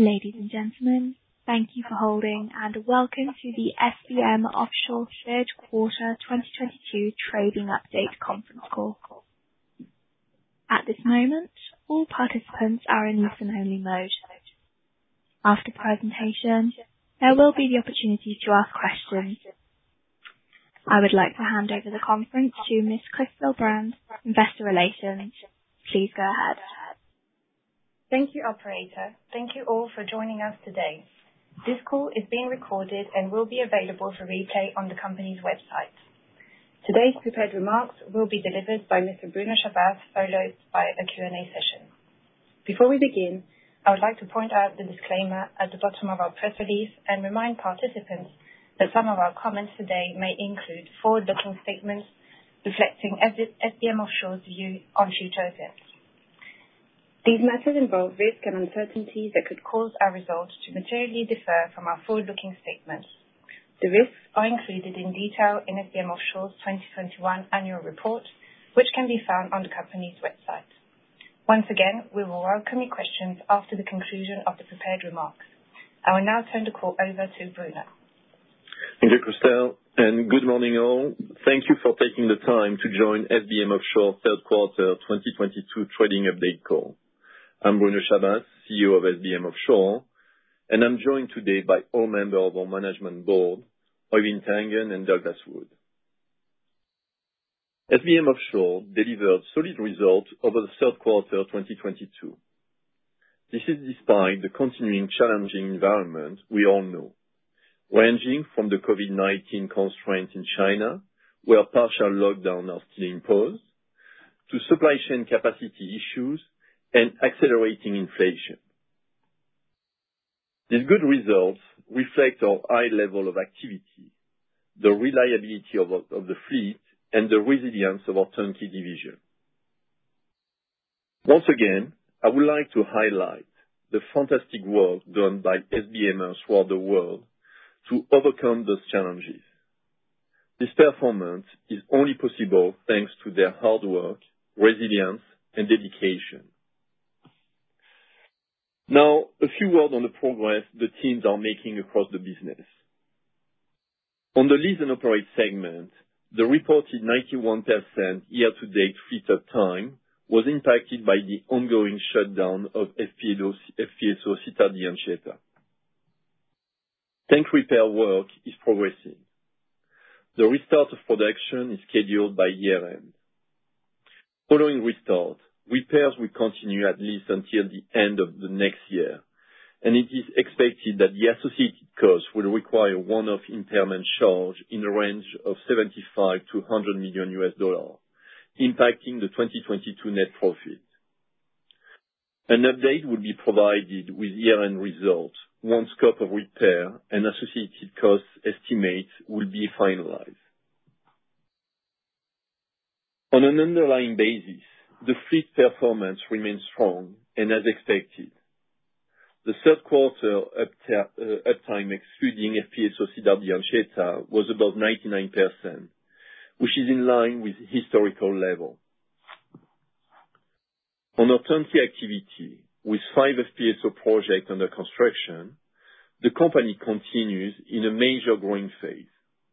Ladies and gentlemen, thank you for holding and welcome to the SBM Offshore third quarter 2022 trading update conference call. At this moment, all participants are in listen-only mode. After the presentation, there will be the opportunity to ask questions. I would like to hand over the conference to Ms. Christel Brand, Investor Relations. Please go ahead. Thank you, operator. Thank you all for joining us today. This call is being recorded and will be available for replay on the company's website. Today's prepared remarks will be delivered by Mr. Bruno Chabas, followed by a Q&A session. Before we begin, I would like to point out the disclaimer at the bottom of our press release and remind participants that some of our comments today may include forward-looking statements reflecting SBM Offshore's view on future events. These matters involve risks and uncertainties that could cause our results to materially differ from our forward-looking statements. The risks are included in detail in SBM Offshore's 2021 annual report, which can be found on the company's website. Once again, we will welcome your questions after the conclusion of the prepared remarks. I will now turn the call over to Bruno. Thank you, Christel, and good morning all. Thank you for taking the time to join SBM Offshore third quarter 2022 trading update call. I'm Bruno Chabas, CEO of SBM Offshore, and I'm joined today by all members of our management board, Øivind Tangen and Douglas Wood. SBM Offshore delivered solid results over the third quarter 2022. This is despite the continuing challenging environment we all know, ranging from the COVID-19 constraints in China, where partial lockdowns are still imposed, to supply chain capacity issues and accelerating inflation. These good results reflect our high level of activity, the reliability of the fleet, and the resilience of our turnkey division. Once again, I would like to highlight the fantastic work done by SBMers throughout the world to overcome those challenges. This performance is only possible thanks to their hard work, resilience, and dedication. Now, a few words on the progress the teams are making across the business. On the lease and operate segment, the reported 91% year-to-date fleet uptime was impacted by the ongoing shutdown of FPSO Cidade de Anchieta. Tank repair work is progressing. The restart of production is scheduled by year-end. Following restart, repairs will continue at least until the end of the next year, and it is expected that the associated costs will require one-off impairment charge in the range of $75 to $100 million, impacting the 2022 net profit. An update will be provided with year-end results once scope of repair and associated cost estimates will be finalized. On an underlying basis, the fleet performance remains strong and as expected. The third quarter uptime excluding FPSO Cidade de Anchieta was about 99%, which is in line with historical level. On our turnkey activity, with 5 FPSO projects under construction, the company continues in a major growing phase.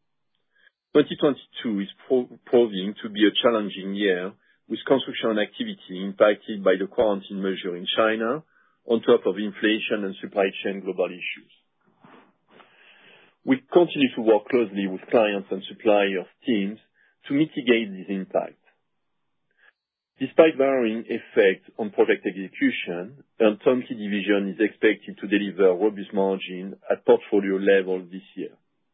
2022 is proving to be a challenging year, with construction activity impacted by the quarantine measure in China, on top of inflation and supply chain global issues. We continue to work closely with clients and suppliers teams to mitigate this impact. Despite varying effects on project execution, our turnkey division is expected to deliver robust margin at portfolio level this year.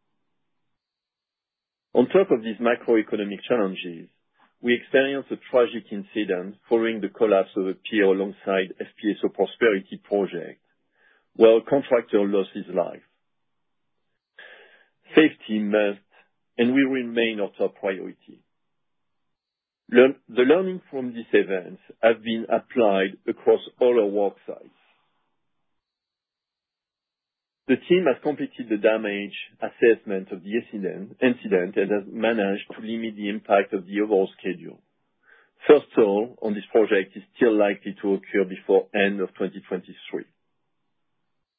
On top of these macroeconomic challenges, we experienced a tragic incident following the collapse of a pier alongside FPSO Prosperity project, where a contractor lost his life. Safety must and will remain our top priority. The learning from these events have been applied across all our work sites. The team has completed the damage assessment of the incident and has managed to limit the impact of the overall schedule. First oil on this project is still likely to occur before end of 2023.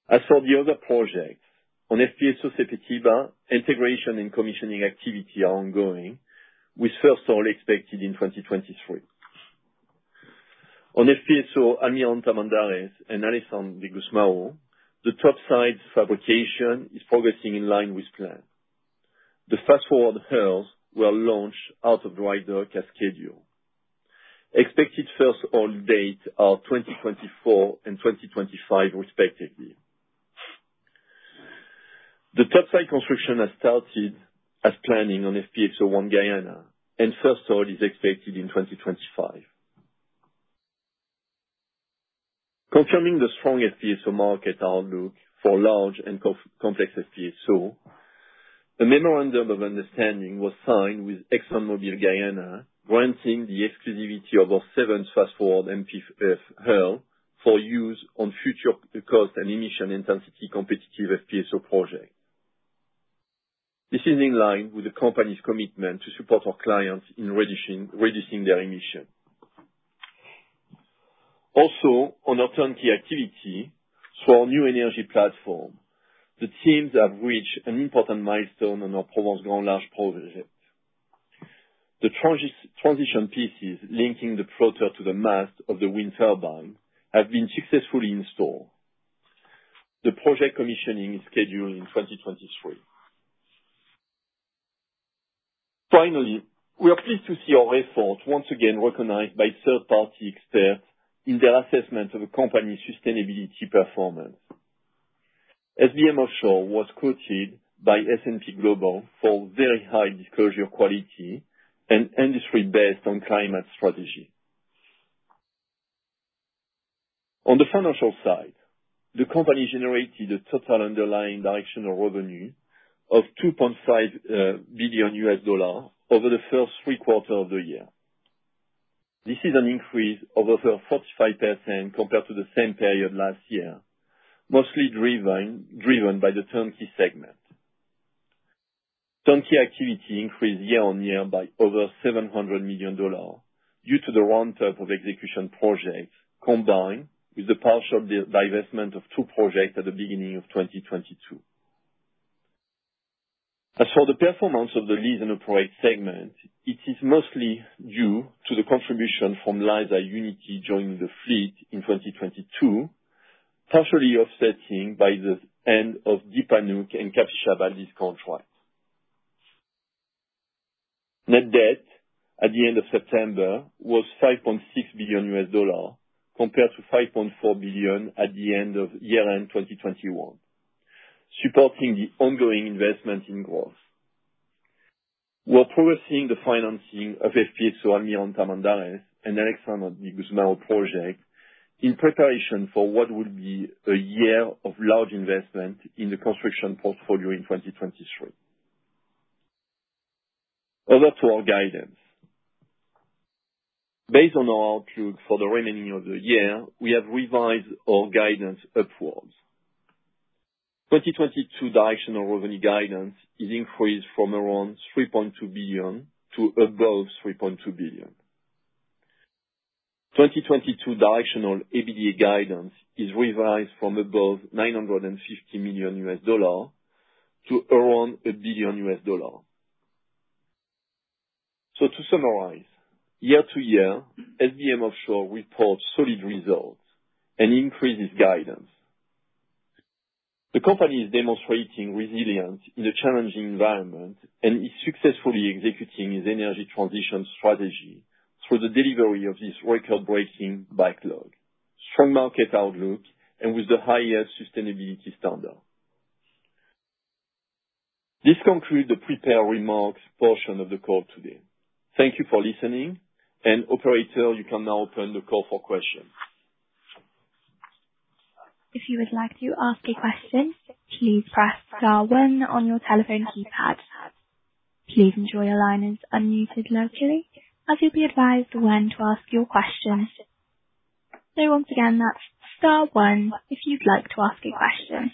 As for the other projects, on FPSO Sepetiba, integration and commissioning activity are ongoing, with first oil expected in 2023. On FPSO Almirante Tamandaré and Alexandre de Gusmão, the topsides fabrication is progressing in line with plan. The fast-forward hulls were launched out of dry dock as scheduled. Expected first oil dates are 2024 and 2025 respectively. The topside construction has started as planning on FPSO One Guyana, and first oil is expected in 2025. Confirming the strong FPSO market outlook for large and complex FPSO, a memorandum of understanding was signed with ExxonMobil Guyana, granting the exclusivity of our seventh fast-forward MPF hull for use on future cost and emission intensity competitive FPSO projects. This is in line with the company's commitment to support our clients in reducing their emissions. Also, on our turnkey activity, through our new energy platform, the teams have reached an important milestone on our Provence Grand Large project. The transition pieces linking the floater to the mast of the wind turbine have been successfully installed. The project commissioning is scheduled in 2023. Finally, we are pleased to see our efforts once again recognized by third-party experts in their assessment of a company's sustainability performance. SBM Offshore was quoted by S&P Global for very high disclosure quality and industry based on climate strategy. On the financial side, the company generated a total underlying directional revenue of $2.5 billion over the first 3 quarters of the year. This is an increase of over 45% compared to the same period last year, mostly driven by the turnkey segment. Turnkey activity increased year-on-year by over $700 million due to the ramp-up of execution projects, combined with the partial divestment of 2 projects at the beginning of 2022. As for the performance of the lease and operate segment, it is mostly due to the contribution from Liza Unity joining the fleet in 2022, partially offsetting by the end of Deep Panuke and Capixaba lease contracts. Net debt at the end of September was $5.6 billion compared to $5.4 billion at the end of year-end 2021, supporting the ongoing investment in growth. We are progressing the financing of FPSO Almirante Tamandaré and Alexandre de Gusmão project in preparation for what will be a year of large investment in the construction portfolio in 2023. Over to our guidance. Based on our outlook for the remaining of the year, we have revised our guidance upwards. 2022 directional revenue guidance is increased from around $3.2 billion to above $3.2 billion. 2022 directional EBITDA guidance is revised from above $950 million to around $1 billion. So to summarize, year to year, SBM Offshore reports solid results and increases guidance. The company is demonstrating resilience in a challenging environment and is successfully executing its energy transition strategy through the delivery of this record-breaking backlog, strong market outlook, and with the highest sustainability standard. This concludes the prepared remarks portion of the call today. Thank you for listening, and operator, you can now open the call for questions. If you would like to ask a question, please press star 1 on your telephone keypad. Please ensure your line is unmuted locally, as you'll be advised when to ask your question. So once again, that's star 1 if you'd like to ask a question.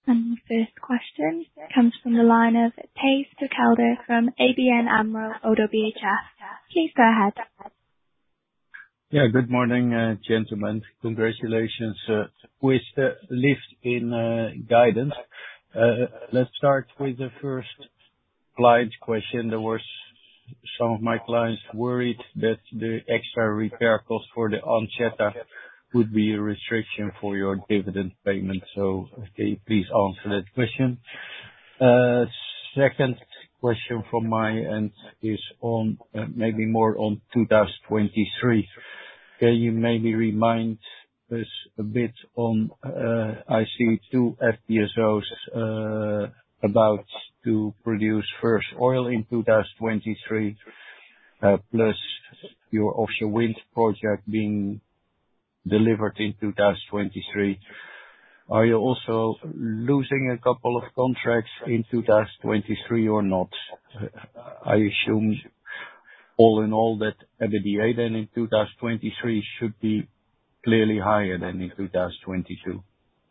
And the first question comes from the line of Thijs Berkelder from ABN AMRO ODDO BHF. Please go ahead. Yeah, good morning, gentlemen. Congratulations with the lift in guidance. Let's start with the first client question. There was some of my clients worried that the extra repair cost for the Anchieta would be a restriction for your dividend payment. So can you please answer that question? Second question from my end is on maybe more on 2023. Can you maybe remind us a bit on, I see 2 FPSOs about to produce first oil in 2023, plus your offshore wind project being delivered in 2023. Are you also losing a couple of contracts in 2023 or not? I assume all in all that EBITDA then in 2023 should be clearly higher than in 2022.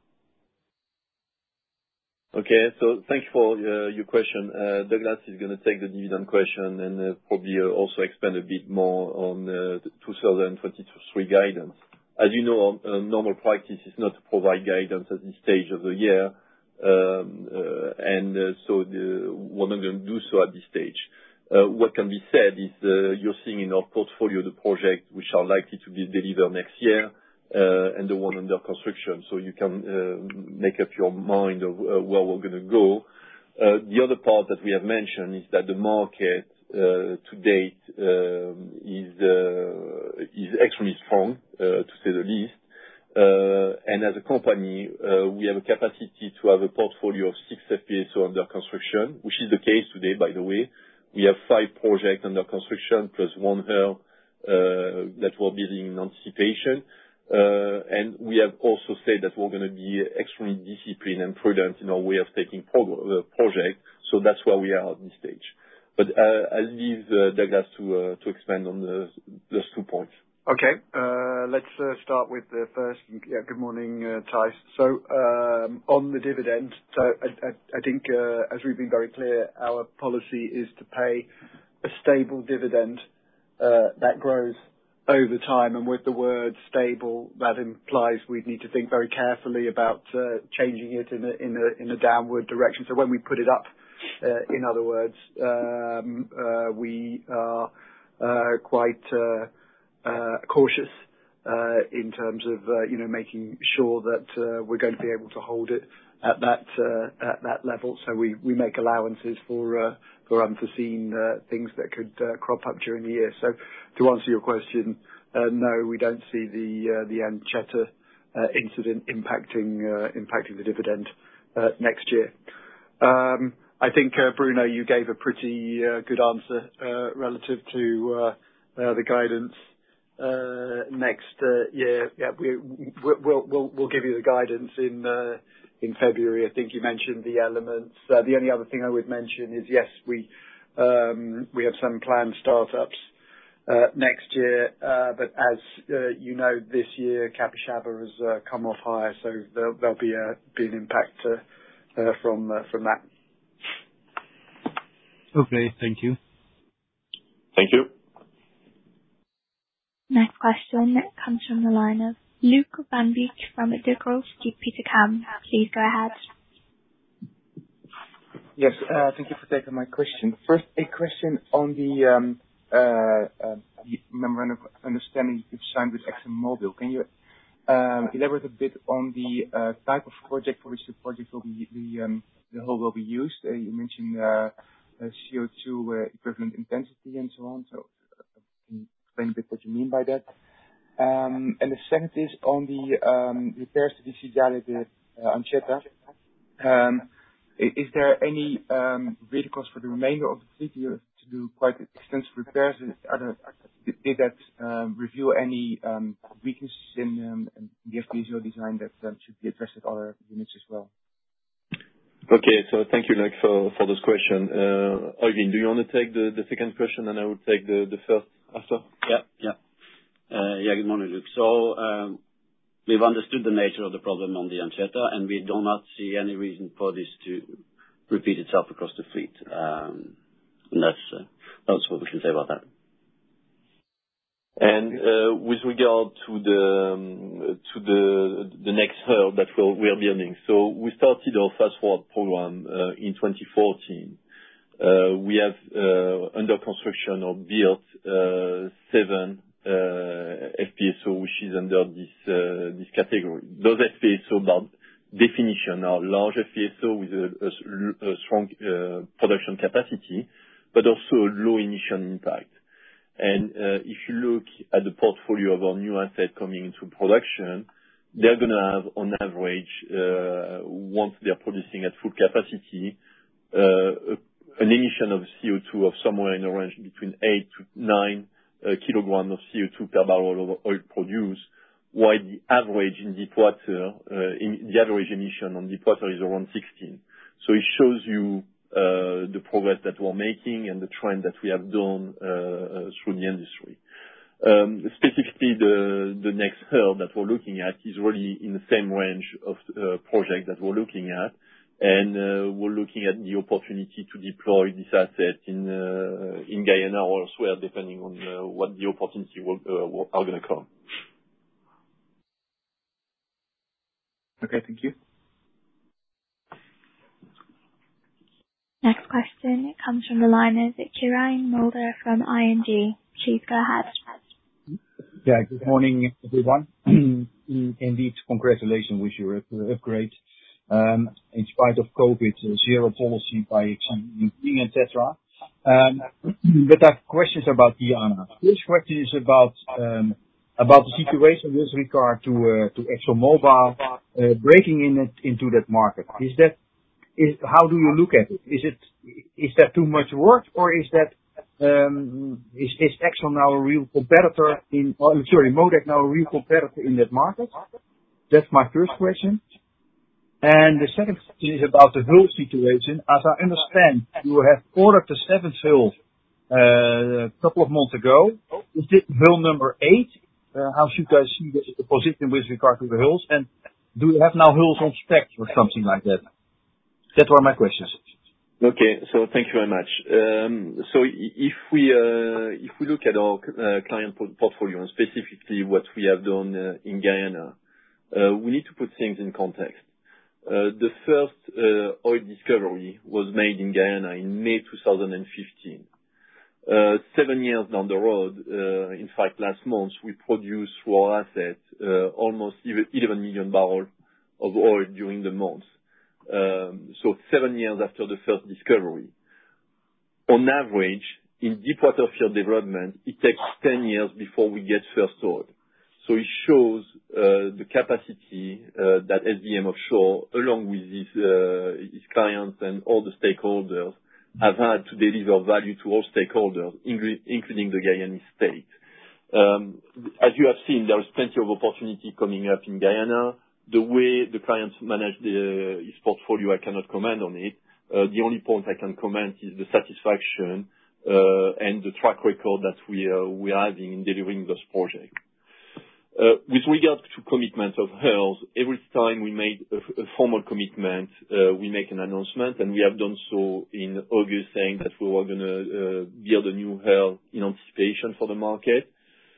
Okay. So thank you for your question. Douglas is gonna take the dividend question and probably also expand a bit more on the 2023 guidance. As you know, normal practice is not to provide guidance at this stage of the year. So we're not gonna do so at this stage. What can be said is, you're seeing in our portfolio the projects which are likely to be delivered next year, and the one under construction. So you can make up your mind of where we're gonna go. The other part that we have mentioned is that the market to date is extremely strong, to say the least. And as a company, we have a capacity to have a portfolio of 6 FPSO under construction, which is the case today, by the way. We have 5 projects under construction, plus 1 hull that we're building in anticipation. And we have also said that we're gonna be extremely disciplined and prudent in our way of taking project. So that's where we are at this stage. But I'll leave Douglas to expand on those 2 points. Okay. Let's start with the first. Yeah, good morning, Thijs. So, on the dividend, so I think, as we've been very clear, our policy is to pay a stable dividend that grows over time. And with the word stable, that implies we need to think very carefully about changing it in a downward direction. So when we put it up, in other words, we are quite cautious in terms of making sure that we're going to be able to hold it at that level. So we make allowances for unforeseen things that could crop up during the year. So to answer your question, no, we don't see the Anchieta incident impacting the dividend next year. I think Bruno, you gave a pretty good answer relative to the guidance next year. Yeah, we'll give you the guidance in February. I think you mentioned the elements. The only other thing I would mention is, yes, we have some planned startups next year, but as you know, this year Capixaba has come off higher, so there'll be an impact from that. Okay, thank you. Thank you. Next question comes from the line of Luuk van Beek from Degroof Petercam. Please go ahead. Yes, thank you for taking my question. First, a question on the memorandum of understanding you've signed with ExxonMobil. Can you elaborate a bit on the type of project for which the project will be the hull will be used? You mentioned CO2 equivalent intensity and so on. So can you explain a bit what you mean by that? And the second is on the repairs to the Cidade de Anchieta. Is there any really cost for the remainder of the fleet to do quite extensive repairs? Did that reveal any weaknesses in the FPSO design that should be addressed at other units as well? Okay, so thank you, Luuk, for this question. Øivind, do you want to take the second question, and I will take the first after? Yeah. Good morning, Luuk. So, we've understood the nature of the problem on the Anchieta, and we do not see any reason for this to repeat itself across the fleet. And that's what we can say about that. And with regard to the next hub that we are building, so we started our Fast Forward program in 2014. We have under construction or built 7 FPSO, which is under this category. Those FPSO, by definition, are large FPSO with a strong production capacity, but also low emission impact. And if you look at the portfolio of our new asset coming into production, they're going to have, on average, once they're producing at full capacity, an emission of CO2 of somewhere in the range between 8 to 9 kilograms of CO2 per barrel of oil produced, while the average in deep water, the average emission on deep water is around 16. So it shows you the progress that we're making and the trend that we have done through the industry. Specifically, the next hub that we're looking at is really in the same range of project that we're looking at, and we're looking at the opportunity to deploy this asset in Guyana or elsewhere, depending on what the opportunity are going to come. Okay, thank you. Next question comes from the line of Quirijn Mulder from ING. Please go ahead. Yeah, good morning, everyone. Indeed, congratulations with your upgrade. In spite of COVID, zero policy by XNP, etc. But I have questions about Guyana. First question is about the situation with regard to ExxonMobil breaking into that market. How do you look at it? Is that too much work, or is Exxon now a real competitor MODEC now a real competitor in that market? That's my first question. And the second question is about the hull situation. As I understand, you have ordered the 7th hull a couple of months ago. Is this hull number 8? How should I see the position with regard to the hulls? And do you have now hulls on spec or something like that? That were my questions. Okay, so thank you very much. So if we look at our client portfolio, and specifically what we have done in Guyana, we need to put things in context. The first oil discovery was made in Guyana in May 2015. 7 years down the road, in fact, last month, we produced through our asset almost 11 million barrels of oil during the month. So 7 years after the first discovery. On average, in deepwater field development, it takes 10 years before we get first oil. So it shows the capacity that SBM Offshore, along with his clients and all the stakeholders, have had to deliver value to all stakeholders, including the Guyanese state. As you have seen, there is plenty of opportunity coming up in Guyana. The way the clients manage his portfolio, I cannot comment on it. The only point I can comment is the satisfaction and the track record that we are having in delivering those projects. With regard to commitment of hulls, every time we made a formal commitment, we make an announcement, and we have done so in August, saying that we were going to build a new hull in anticipation for the market.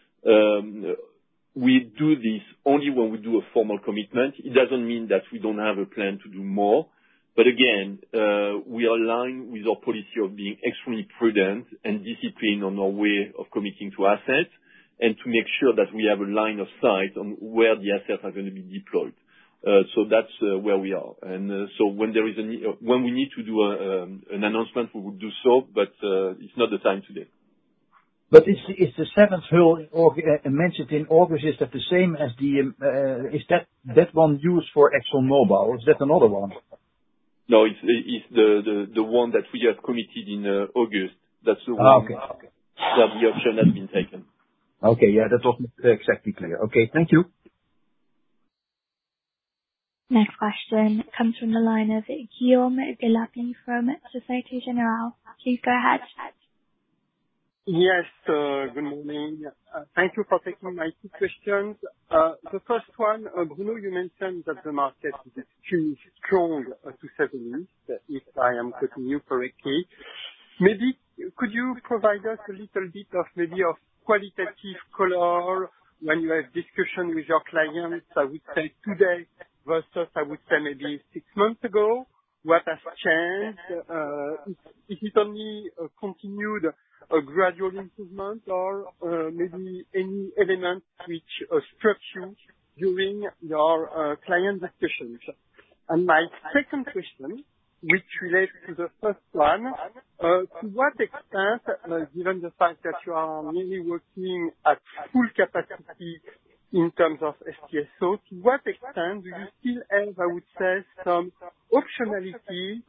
We do this only when we do a formal commitment. It doesn't mean that we don't have a plan to do more. But again, we are aligned with our policy of being extremely prudent and disciplined on our way of committing to assets, and to make sure that we have a line of sight on where the assets are going to be deployed. So that's where we are. And so when we need to do an announcement, we will do so, but it's not the time today. But is the 7th hull mentioned in August, is that the same as is that one used for ExxonMobil, or is that another one? No, it's the one that we have committed in August. That's the one that the option has been taken. Okay, yeah, that was exactly clear. Okay, thank you. Next question comes from the line of Guillaume Delaby from Societe Generale. Please go ahead. Yes, good morning. Thank you for taking my two questions. The first one, Bruno, you mentioned that the market is extremely strong, to say the least, if I am quoting you correctly. Maybe could you provide us a little bit of qualitative color when you have discussion with your clients, I would say today versus, I would say, maybe 6 months ago? What has changed? Is it only a continued gradual improvement or maybe any element which struck you during your client discussions? And my second question, which relates to the first one, to what extent, given the fact that you are nearly working at full capacity in terms of FPSO, to what extent do you still have, I would say, some optionalities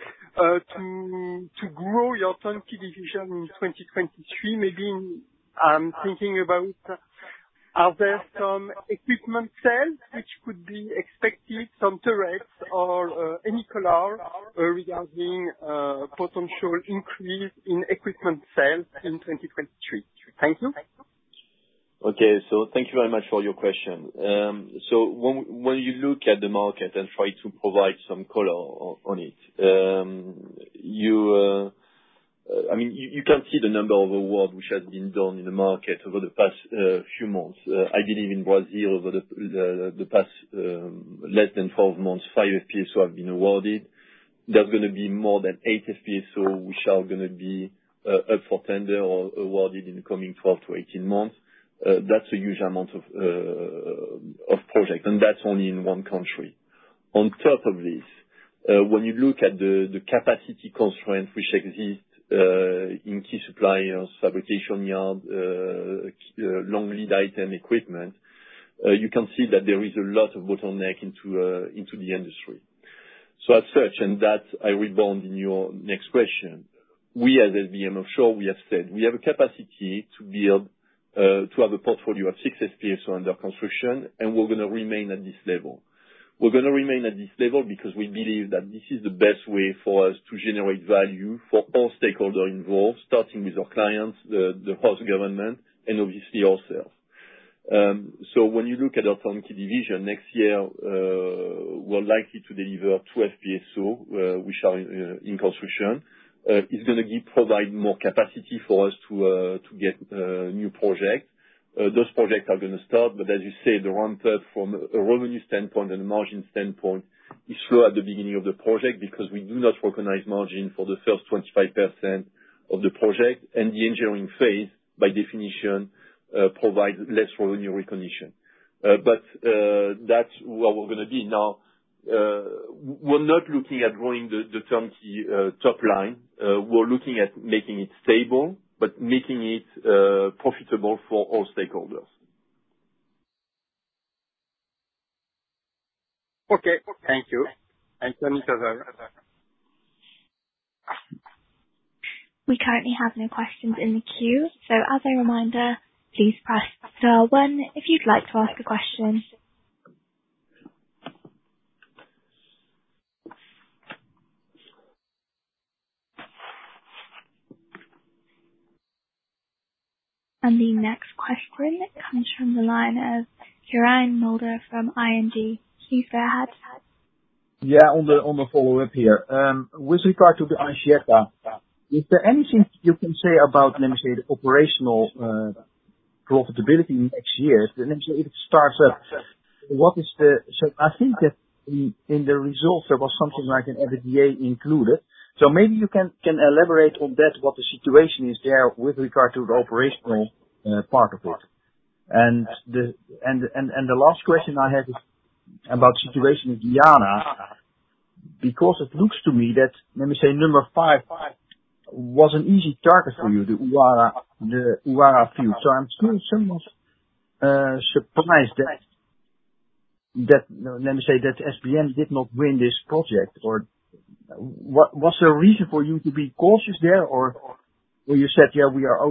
to grow your turnkey division in 2023? Maybe I'm thinking about, are there some equipment sales which could be expected, some turrets or any color regarding potential increase in equipment sales in 2023? Thank you. Okay, so thank you very much for your question. So when you look at the market and try to provide some color on it, you can see the number of awards which has been done in the market over the past few months. I believe in Brazil over the past less than 12 months, 5 FPSO have been awarded. There's going to be more than 8 FPSO which are going to be up for tender or awarded in the coming 12 to 18 months. That's a huge amount of project, and that's only in one country. On top of this, when you look at the capacity constraints which exist in key suppliers, fabrication yard, long lead item equipment, you can see that there is a lot of bottleneck into the industry. So as such, and that I rebound in your next question, we as SBM Offshore, we have said we have a capacity to build to have a portfolio of 6 FPSO under construction, and we're going to remain at this level. We're going to remain at this level because we believe that this is the best way for us to generate value for all stakeholders involved, starting with our clients, the host government, and obviously ourselves. So when you look at our turnkey division, next year, we're likely to deliver 2 FPSO, which are in construction. It's going to provide more capacity for us to get new projects. Those projects are going to start, but as you say, the ramp up from a revenue standpoint and a margin standpoint is slow at the beginning of the project because we do not recognize margin for the first 25% of the project, and the engineering phase, by definition, provides less revenue recognition. But that's where we're going to be now. We're not looking at growing the turnkey top line. We're looking at making it stable, but making it profitable for all stakeholders. Okay, thank you. And turn it over. We currently have no questions in the queue, so as a reminder, please press star 1 if you'd like to ask a question. And the next question comes from the line of Quirijn Mulder from ING. Please go ahead. Yeah, on the follow-up here. With regard to the Anchieta, is there anything you can say about, let me say, the operational profitability next year? Let me say, if it starts up, what is so I think that in the results there was something like an EBITDA included. So maybe you can elaborate on that, what the situation is there with regard to the operational part of it. And the last question I have is about situation in Guyana, because it looks to me that, let me say, number 5 was an easy target for you, the Uara field. So I'm still somewhat surprised that let me say that SBM did not win this project, or what was the reason for you to be cautious there, or you said, yeah, we are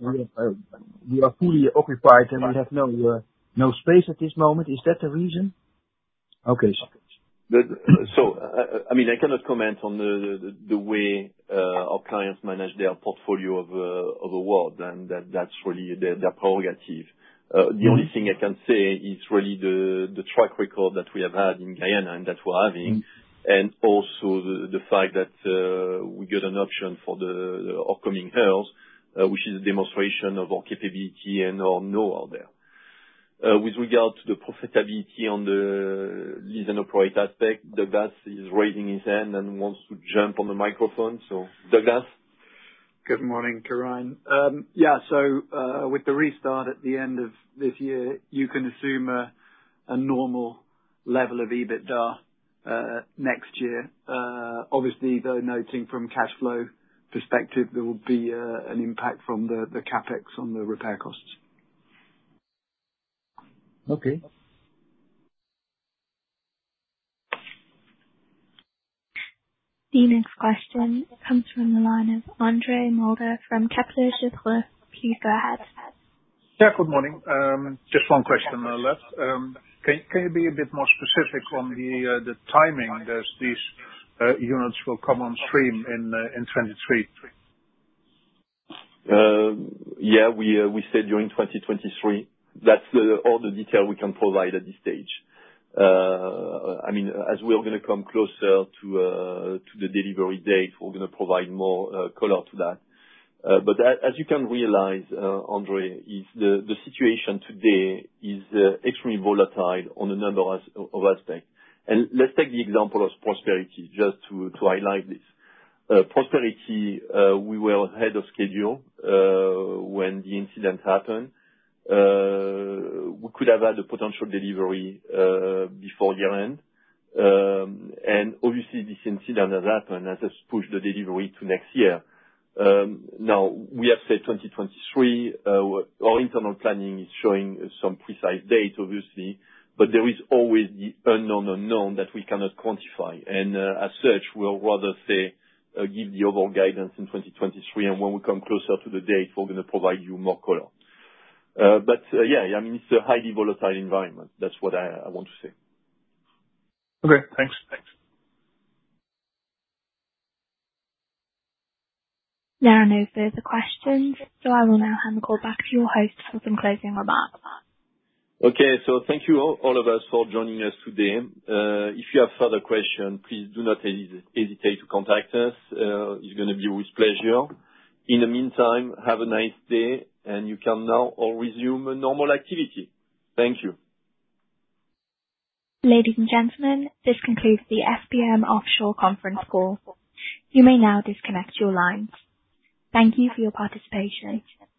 fully occupied and we have no space at this moment? Is that the reason? Okay. I mean, I cannot comment on the way our clients manage their portfolio of awards, and that's really their prerogative. The only thing I can say is really the track record that we have had in Guyana and that we're having, and also the fact that we got an option for the upcoming hulls, which is a demonstration of our capability and our know-how there. With regard to the profitability on the lease and operate aspect, Douglas is raising his hand and wants to jump on the microphone. So, Douglas? Good morning, Quirijn. Yeah, so with the restart at the end of this year, you can assume a normal level of EBITDA next year. Obviously, though, noting from cash flow perspective, there will be an impact from the capex on the repair costs. Okay. The next question comes from the line of Andre Mulder from Kepler Cheuvreux. Please go ahead. Yeah, good morning. Just one question left. Can you be a bit more specific on the timing that these units will come on stream in 23? Yeah, we said during 2023. That's all the detail we can provide at this stage. I mean, as we are going to come closer to the delivery date, we're going to provide more color to that. But as you can realize, Andre, is the situation today is extremely volatile on a number of aspects. And let's take the example of Prosperity, just to highlight this. Prosperity, we were ahead of schedule when the incident happened. We could have had a potential delivery before year-end. And obviously, this incident has happened, has pushed the delivery to next year. Now, we have said 2023. Our internal planning is showing some precise date, obviously, but there is always the unknown that we cannot quantify. And as such, we'll rather say give the overall guidance in 2023, and when we come closer to the date, we're going to provide you more color. But yeah, I mean, it's a highly volatile environment. That's what I want to say. Okay, thanks. There are no further questions, so I will now hand the call back to your host for some closing remarks. Okay, so thank you all of us for joining us today. If you have further questions, please do not hesitate to contact us. It's going to be with pleasure. In the meantime, have a nice day, and you can now all resume a normal activity. Thank you. Ladies and gentlemen, this concludes the SBM Offshore conference call. You may now disconnect your lines. Thank you for your participation.